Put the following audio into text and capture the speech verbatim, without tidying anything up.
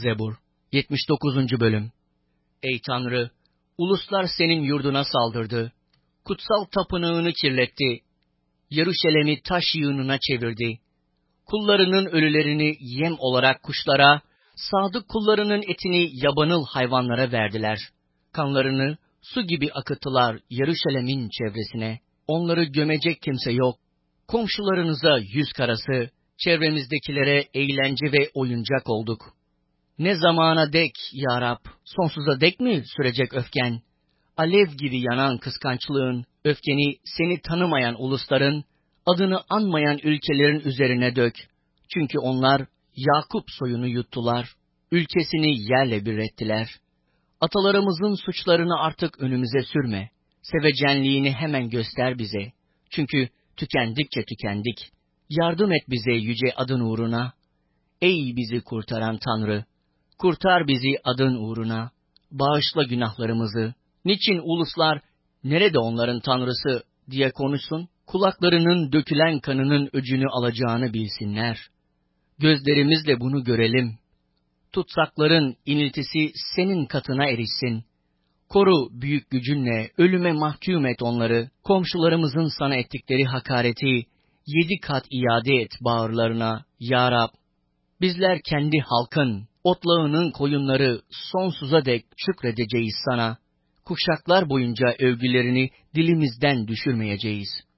Zebur yetmiş dokuzuncu Bölüm. Ey Tanrı! Uluslar senin yurduna saldırdı. Kutsal tapınağını kirletti. Yeruşalim'i taş yığınına çevirdi. Kullarının ölülerini yem olarak kuşlara, sadık kullarının etini yabanıl hayvanlara verdiler. Kanlarını su gibi akıttılar Yeruşalim'in çevresine. Onları gömecek kimse yok. Komşularınıza yüz karası, çevremizdekilere eğlence ve oyuncak olduk. Ne zamana dek ya Rab, sonsuza dek mi sürecek öfken? Alev gibi yanan kıskançlığın, öfkeni seni tanımayan ulusların, adını anmayan ülkelerin üzerine dök. Çünkü onlar Yakup soyunu yuttular, ülkesini yerle bir ettiler. Atalarımızın suçlarını artık önümüze sürme, sevecenliğini hemen göster bize. Çünkü tükendikçe tükendik. Yardım et bize yüce adın uğruna. Ey bizi kurtaran Tanrı! Kurtar bizi adın uğruna. Bağışla günahlarımızı. Niçin uluslar, nerede onların Tanrısı diye konuşsun? Kulaklarının dökülen kanının öcünü alacağını bilsinler. Gözlerimizle bunu görelim. Tutsakların iniltisi senin katına erişsin. Koru büyük gücünle, ölüme mahkum et onları. Komşularımızın sana ettikleri hakareti yedi kat iade et bağırlarına, ya Rab. Bizler kendi halkın, otlağının koyunları sonsuza dek şükredeceğiz sana. Kuşaklar boyunca övgülerini dilimizden düşürmeyeceğiz.